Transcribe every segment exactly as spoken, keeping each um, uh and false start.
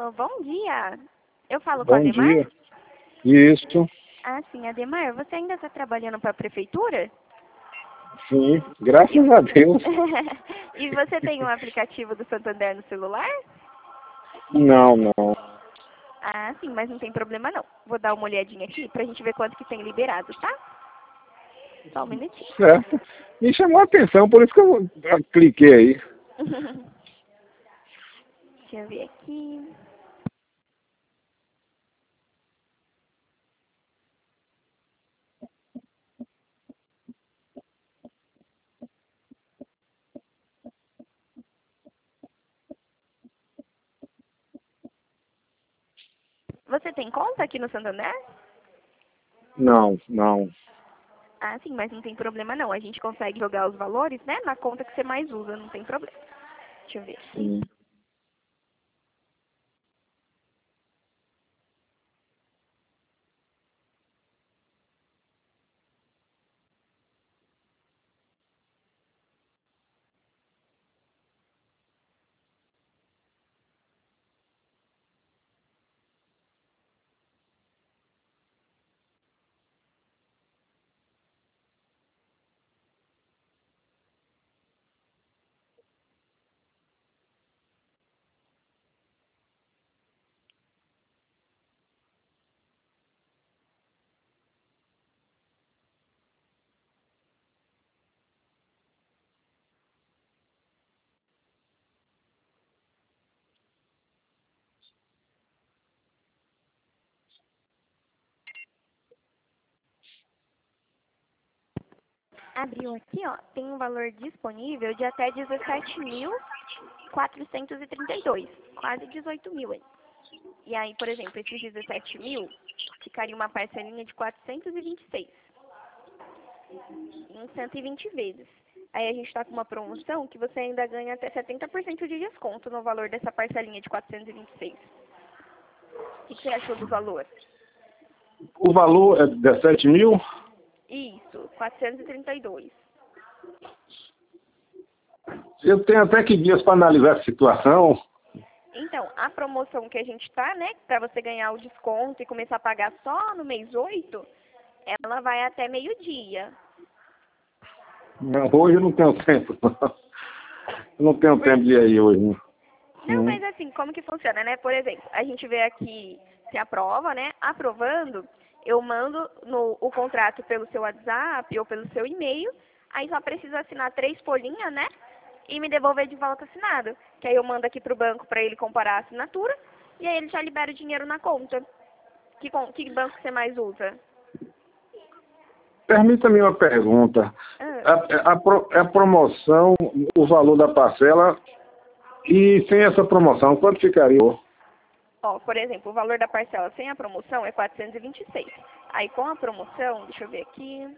Oh, bom dia. Eu falo com a Bom Ademar? dia. Isso, Ah, sim, Ademar, você ainda está trabalhando para a prefeitura? sim, graças a Deus. E você tem um aplicativo do Santander no celular? Não, não. Ah, sim, mas não tem problema não. Vou dar uma olhadinha aqui pra gente ver quanto que tem liberado, tá? Só um minutinho. Certo. Me chamou a atenção, por isso que eu eu cliquei aí. Deixa eu ver aqui. Você tem conta aqui no Santander? Não, não. Ah, sim, mas não tem problema não. A gente consegue jogar os valores, né, na conta que você mais usa, não tem problema. Deixa eu ver aqui. Sim. Abriu aqui, ó, tem um valor disponível de até dezessete mil quatrocentos e trinta e dois, quase dezoito mil, hein? E aí, por exemplo, esses dezessete mil ficaria uma parcelinha de quatrocentos e vinte e seis, em cento e vinte vezes. Aí a gente está com uma promoção que você ainda ganha até setenta por cento de desconto no valor dessa parcelinha de quatrocentos e vinte e seis. O que que você achou do valor? O valor é dezessete mil? Isso, quatrocentos e trinta e dois. Eu tenho até que dias para analisar a situação. Então, a promoção que a gente tá, né, para você ganhar o desconto e começar a pagar só no mês oito, ela vai até meio-dia. Não, hoje eu não tenho tempo. Não, eu não tenho tempo de ir aí hoje. Não. Não, Hum. mas assim, como que funciona, né? Por exemplo, a gente vê aqui se aprova, né? Aprovando, eu mando no, o contrato pelo seu WhatsApp ou pelo seu e-mail, aí só precisa assinar três folhinhas, né? E me devolver de volta assinado. Que aí eu mando aqui pro banco para ele comparar a assinatura, e aí ele já libera o dinheiro na conta. Que, con- que banco você mais usa? Permita-me uma pergunta. Ah. A, a, pro- a promoção, o valor da parcela, e sem essa promoção, quanto ficaria? Ó, por exemplo, o valor da parcela sem a promoção é quatrocentos e vinte e seis. Aí com a promoção, deixa eu ver aqui,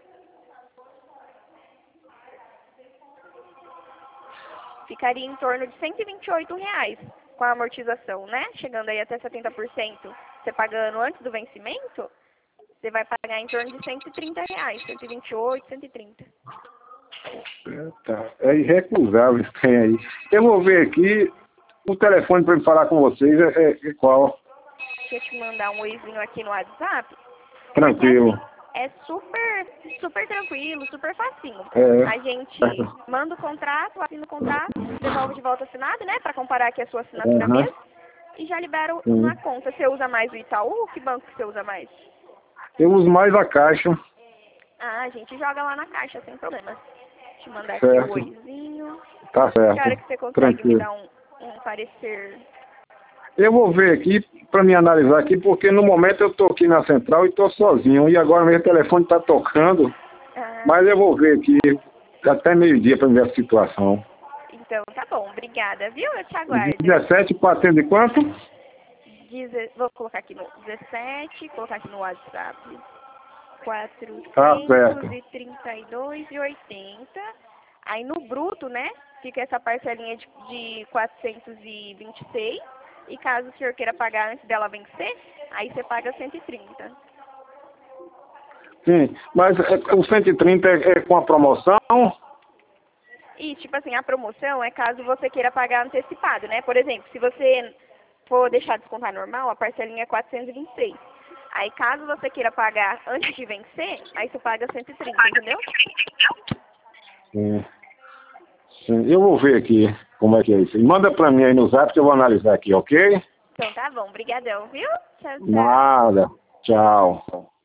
ficaria em torno de cento e vinte e oito reais com a amortização, né? Chegando aí até setenta por cento. Você pagando antes do vencimento, você vai pagar em torno de cento e trinta reais. cento e vinte e oito, cento e trinta. É, tá. É irrecusável isso que tem aí. Eu vou ver aqui, o telefone para falar com vocês é, é- é qual? Deixa eu te mandar um oizinho aqui no WhatsApp. Porque Tranquilo. assim, é super, super tranquilo, super facinho. É. A gente manda o contrato, assina o contrato, devolve de volta assinado, né? Pra comparar que é a sua assinatura Aham. mesmo. E já libera o- na Sim. conta. Você usa mais o Itaú? Que banco que você usa mais? Eu uso mais a caixa. Ah, a gente joga lá na caixa, sem problema. Deixa eu mandar aqui o Certo. oizinho. Tá Que hora certo. que você consegue me Tranquilo. dar um, um parecer? Eu vou ver aqui para me analisar aqui, porque no momento eu tô aqui na central e tô sozinho. E agora meu telefone tá tocando. Ah, Mas eu vou ver aqui até meio-dia para ver a situação. então tá bom, obrigada, viu? Eu te aguardo. dezessete, quatrocentos e quanto? Deze- Vou colocar aqui no dezessete, colocar aqui no WhatsApp. Tá certo. quatrocentos e trinta e dois e oitenta. Aí no bruto, né? Fica essa parcelinha de, de quatrocentos e vinte e seis. E caso o senhor queira pagar antes dela vencer, aí você paga cento e trinta. Sim, mas é, o cento e trinta é, é com a promoção? E, tipo assim, a promoção é caso você queira pagar antecipado, né? Por exemplo, se você for deixar descontar normal, a parcelinha é quatrocentos e vinte e seis. Aí caso você queira pagar antes de vencer, aí você paga cento e trinta, entendeu? Sim. Sim. Eu vou ver aqui como é que é isso. Manda pra mim aí no zap que eu vou analisar aqui, ok? Então tá bom, brigadão, viu? Tchau, tchau. Nada. Tchau.